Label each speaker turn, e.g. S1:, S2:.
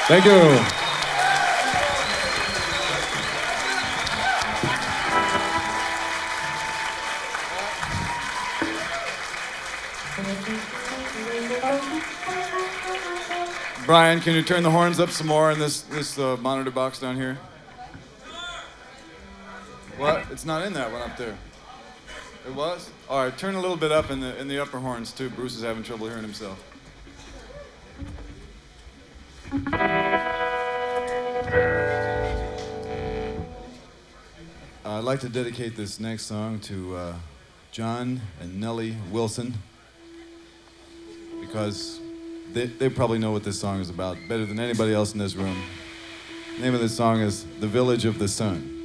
S1: Thank you. Brian, can you turn the horns up some more in this monitor box down here? What? It's not in that one up there. It was? All right, turn a little bit up in the upper horns too. Bruce is having trouble hearing himself. I'd like to dedicate this next song to John and Nellie Wilson, because they probably know what this song is about better than anybody else in this room. The name of this song is The Village of the Sun.